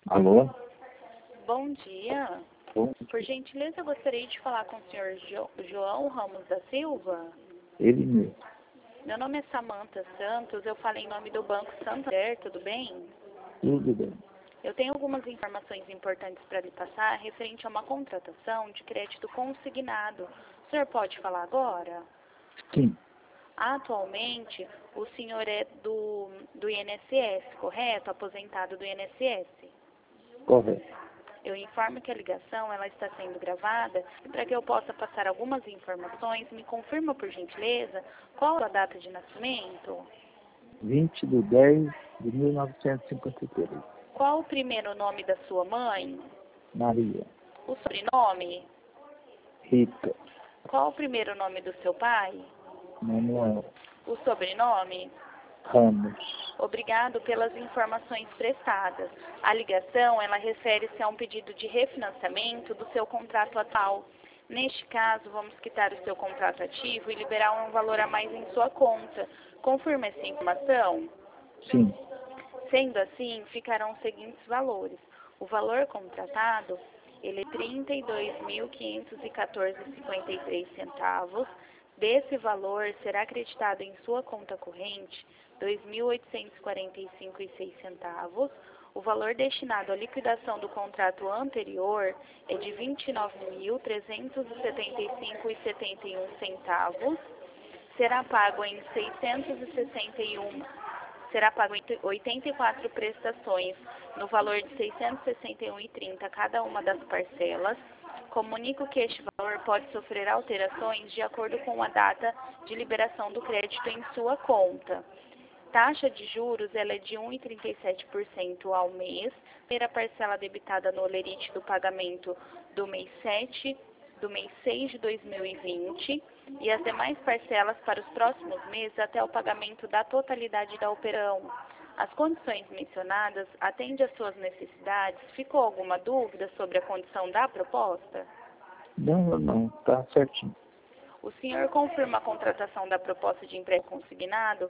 Alô? Bom dia. Bom, Por gentileza, eu gostaria de falar com o senhor João Ramos da Silva. ele mesmo. Meu nome é Samantha Santos, eu falo em nome do Banco Santander, tudo bem? Tudo bem. Eu tenho algumas informações importantes para lhe passar referente a uma contratação de crédito consignado. O senhor pode falar agora? Sim, Atualmente, o senhor é do INSS, correto? Aposentado do INSS. correto. Eu informo que a ligação ela está sendo gravada e para que eu possa passar algumas informações, me confirma por gentileza qual a data de nascimento, 20/10/1953. qual o primeiro nome da sua mãe, Maria. o sobrenome, Rita. qual o primeiro nome do seu pai, Manuel. o sobrenome. Ramos. Obrigado pelas informações prestadas. A ligação, ela refere-se a um pedido de refinanciamento do seu contrato atual. Neste caso, vamos quitar o seu contrato ativo e liberar um valor a mais em sua conta. Confirma essa informação? Sim, Sendo assim, ficarão os seguintes valores. O valor contratado, ele é R$ 32.514,53. Desse valor, será acreditado em sua conta corrente R$ 2.845,06. O valor destinado à liquidação do contrato anterior é de R$ 29.375,71. Será pago em 661. Será pago em 84 prestações, no valor de R$ 661,30 cada uma das parcelas. Comunico que este valor pode sofrer alterações de acordo com a data de liberação do crédito em sua conta. Taxa de juros ela é de 1,37% ao mês. Primeira parcela debitada no holerite do pagamento do mês 6 de 2020 e as demais parcelas para os próximos meses até o pagamento da totalidade da operação. As condições mencionadas atendem às suas necessidades? Ficou alguma dúvida sobre a condição da proposta? não, tá certinho. O senhor confirma a contratação da proposta de empréstimo consignado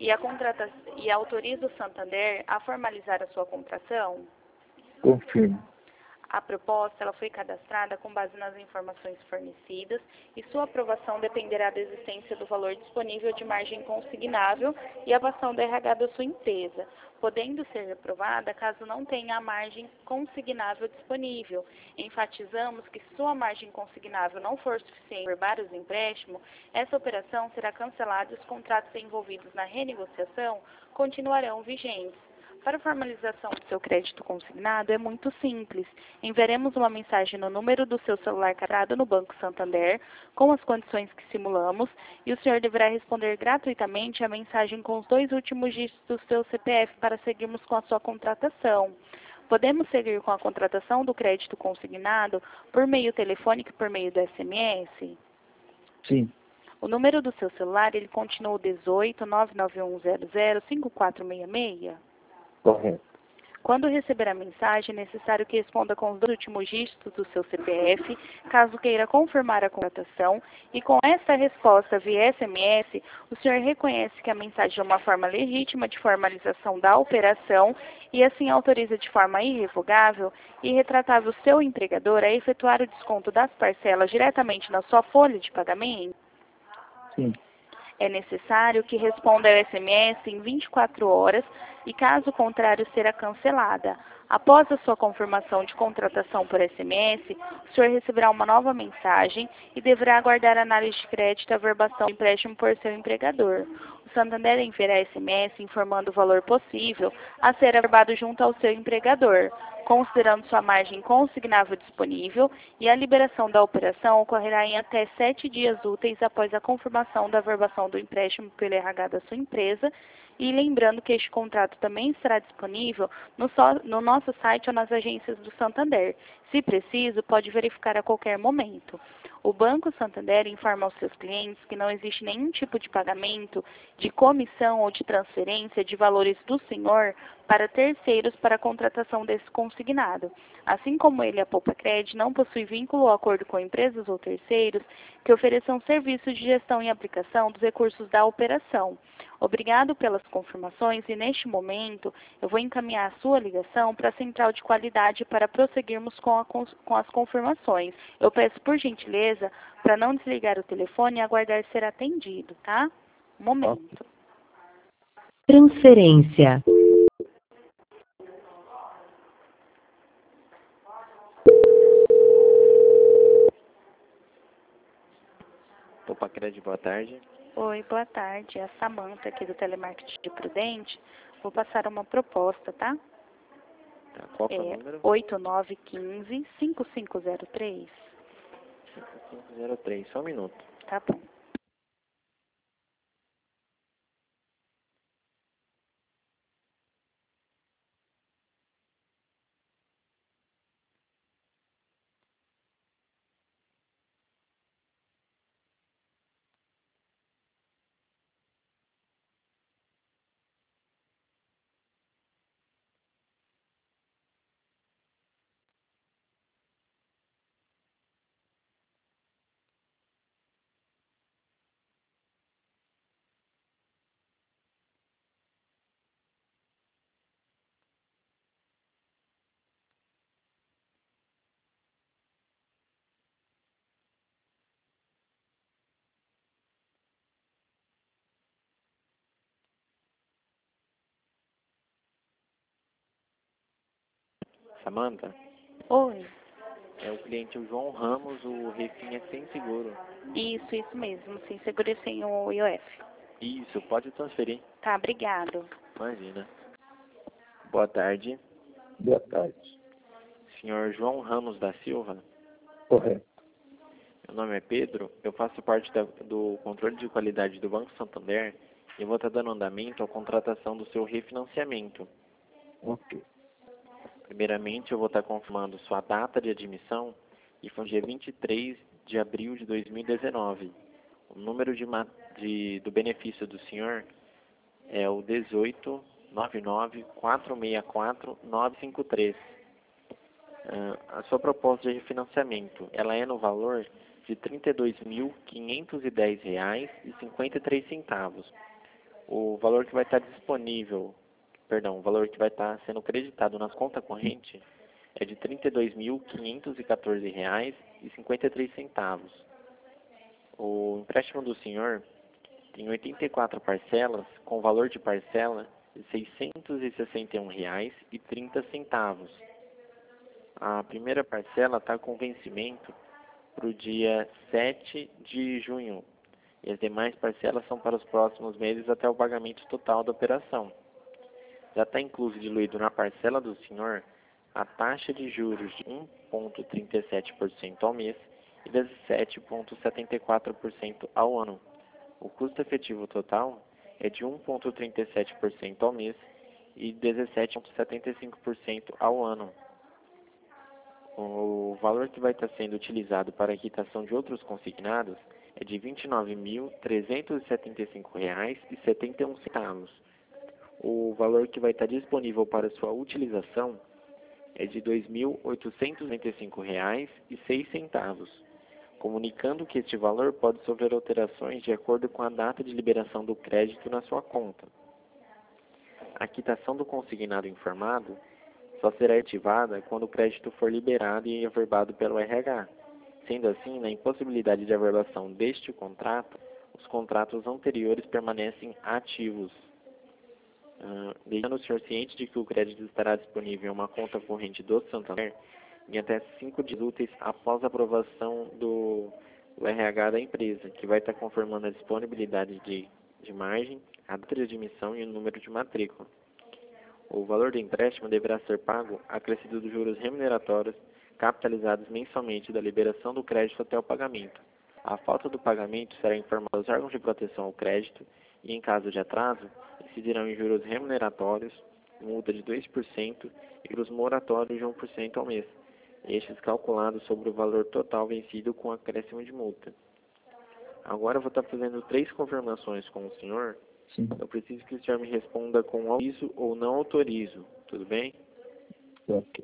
e autoriza o Santander a formalizar a sua contratação? Confirmo. A proposta ela foi cadastrada com base nas informações fornecidas e sua aprovação dependerá da existência do valor disponível de margem consignável e aprovação do RH da sua empresa, podendo ser aprovada caso não tenha a margem consignável disponível. Enfatizamos que se sua margem consignável não for suficiente para vários empréstimos, essa operação será cancelada e os contratos envolvidos na renegociação continuarão vigentes. Para a formalização do seu crédito consignado é muito simples. Enviaremos uma mensagem no número do seu celular cadastrado no Banco Santander, com as condições que simulamos, e o senhor deverá responder gratuitamente a mensagem com os 2 últimos dígitos do seu CPF para seguirmos com a sua contratação. Podemos seguir com a contratação do crédito consignado por meio telefônico e por meio do SMS? Sim, O número do seu celular, ele continua o 18 99100 5466? correto. Quando receber a mensagem, é necessário que responda com os 2 últimos dígitos do seu CPF, caso queira confirmar a contratação, e com essa resposta via SMS, o senhor reconhece que a mensagem é uma forma legítima de formalização da operação e assim autoriza de forma irrevogável e irretratável o seu empregador a efetuar o desconto das parcelas diretamente na sua folha de pagamento? Sim, É necessário que responda ao SMS em 24 horas e, caso contrário, será cancelada. Após a sua confirmação de contratação por SMS, o senhor receberá uma nova mensagem e deverá aguardar a análise de crédito e averbação do empréstimo por seu empregador. O Santander enviará SMS informando o valor possível a ser averbado junto ao seu empregador, considerando sua margem consignável disponível, e a liberação da operação ocorrerá em até 7 dias úteis após a confirmação da averbação do empréstimo pelo RH da sua empresa, e lembrando que este contrato também estará disponível no nosso site ou nas agências do Santander. Se preciso, pode verificar a qualquer momento. O Banco Santander informa aos seus clientes que não existe nenhum tipo de pagamento, de comissão ou de transferência de valores do senhor para terceiros para a contratação desse consignado. Assim como ele, a Poupa Cred, não possui vínculo ou acordo com empresas ou terceiros que ofereçam serviços de gestão e aplicação dos recursos da operação. Obrigado pelas confirmações e, neste momento, eu vou encaminhar a sua ligação para a central de qualidade para prosseguirmos com as confirmações. Eu peço, por gentileza, para não desligar o telefone e aguardar ser atendido, tá? Um momento. Transferência. Poupa Cred, boa tarde. Oi, boa tarde. É a Samanta aqui do Telemarketing de Prudente. Vou passar uma proposta, tá? Tá, qual que é o número? 8915-5503. 5503, só um minuto. Tá bom. Samanta, Oi. é o cliente o João Ramos, o refim é sem seguro. Isso mesmo. Sim, seguro sem o IOF. Isso, pode transferir. Tá, obrigado. Imagina. Boa tarde, Boa tarde. senhor João Ramos da Silva. Correto. Meu nome é Pedro, eu faço parte do controle de qualidade do Banco Santander e vou estar dando andamento à contratação do seu refinanciamento. Ok. Primeiramente, eu vou estar confirmando sua data de admissão, e foi no dia 23 de abril de 2019. O número do benefício do senhor é o 1899-464-953. A sua proposta de refinanciamento, ela é no valor de R$ 32.510,53. O valor que vai estar disponível, o valor que vai estar sendo creditado nas contas correntes é de R$ 32.514,53. O empréstimo do senhor tem 84 parcelas, com valor de parcela de R$ 661,30. A primeira parcela está com vencimento para o dia 7 de junho. E as demais parcelas são para os próximos meses até o pagamento total da operação. Já está incluso e diluído na parcela do senhor a taxa de juros de 1,37% ao mês e 17,74% ao ano. O custo efetivo total é de 1,37% ao mês e 17,75% ao ano. O valor que vai estar sendo utilizado para a quitação de outros consignados é de R$ 29.375,71. O valor que vai estar disponível para sua utilização é de R$ 2.895,06, comunicando que este valor pode sofrer alterações de acordo com a data de liberação do crédito na sua conta. A quitação do consignado informado só será ativada quando o crédito for liberado e averbado pelo RH. Sendo assim, na impossibilidade de averbação deste contrato, os contratos anteriores permanecem ativos. Deixando o senhor ciente de que o crédito estará disponível em uma conta corrente do Santander em até 5 dias úteis após a aprovação do RH da empresa, que vai estar confirmando a disponibilidade de margem, a data de admissão e o número de matrícula. O valor do empréstimo deverá ser pago acrescido dos juros remuneratórios capitalizados mensalmente da liberação do crédito até o pagamento. A falta do pagamento será informada aos órgãos de proteção ao crédito e, em caso de atraso, incidirão em juros remuneratórios, multa de 2% e juros moratórios de 1% ao mês. estes calculados sobre o valor total vencido com acréscimo de multa. Agora eu vou estar fazendo 3 confirmações com o senhor. Sim. Eu preciso que o senhor me responda com autorizo ou não autorizo, tudo bem? Ok.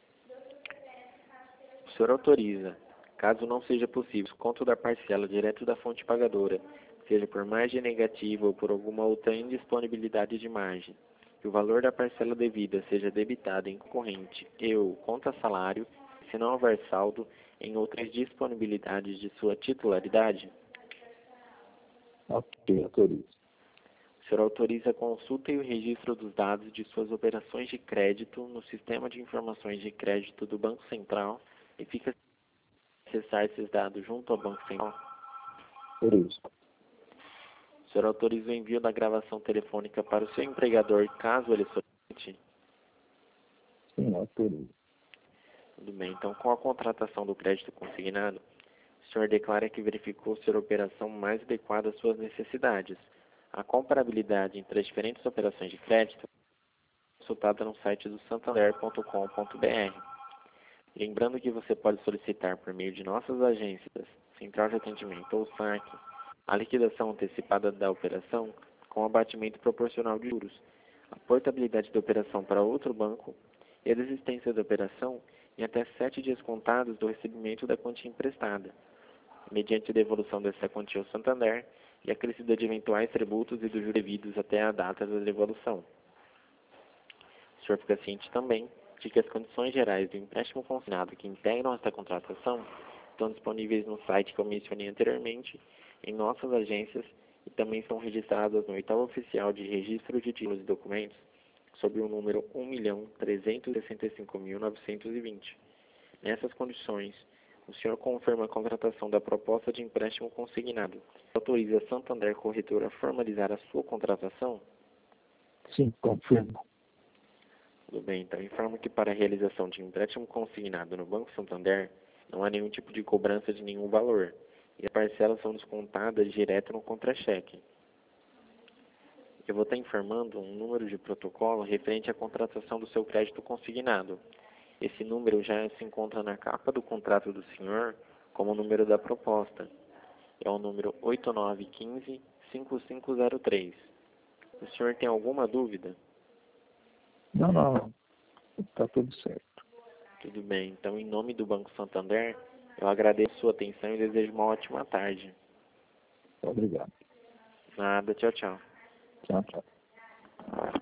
O senhor autoriza, caso não seja possível, o desconto da parcela direto da fonte pagadora, seja por margem negativa ou por alguma outra indisponibilidade de margem, que o valor da parcela devida seja debitado em corrente e ou conta salário, se não houver saldo em outras disponibilidades de sua titularidade. Ok, autorizo. O senhor autoriza a consulta e o registro dos dados de suas operações de crédito no Sistema de Informações de Crédito do Banco Central e fica a acessar esses dados junto ao Banco Central. Autorizo. O senhor autoriza o envio da gravação telefônica para o seu empregador, caso ele solicite? Sim, autorizo. Tudo bem. Então, com a contratação do crédito consignado, o senhor declara que verificou ser a operação mais adequada às suas necessidades. A comparabilidade entre as diferentes operações de crédito é consultada no site do santander.com.br. Lembrando que você pode solicitar por meio de nossas agências, Central de Atendimento ou SAC, a liquidação antecipada da operação com abatimento proporcional de juros, a portabilidade da operação para outro banco e a desistência da operação em até 7 dias contados do recebimento da quantia emprestada, mediante a devolução dessa quantia ao Santander e a crescida de eventuais tributos e dos juros devidos até a data da devolução. O senhor fica ciente também de que as condições gerais do empréstimo consignado que integram esta contratação estão disponíveis no site que eu mencionei anteriormente, em nossas agências e também são registradas no edital oficial de registro de títulos e documentos sob o número 1.365.920. Nessas condições, o senhor confirma a contratação da proposta de empréstimo consignado. Autoriza a Santander Corretora a formalizar a sua contratação? Sim, confirmo. Tudo bem, então informo que para a realização de empréstimo consignado no Banco Santander, não há nenhum tipo de cobrança de nenhum valor, e as parcelas são descontadas direto no contra-cheque. Eu vou estar informando um número de protocolo referente à contratação do seu crédito consignado. Esse número já se encontra na capa do contrato do senhor como o número da proposta. É o número 8915-5503. O senhor tem alguma dúvida? Não. Está tudo certo. Tudo bem. Então, em nome do Banco Santander, eu agradeço a sua atenção e desejo uma ótima tarde. Obrigado. Nada. Tchau, tchau. Tchau, tchau.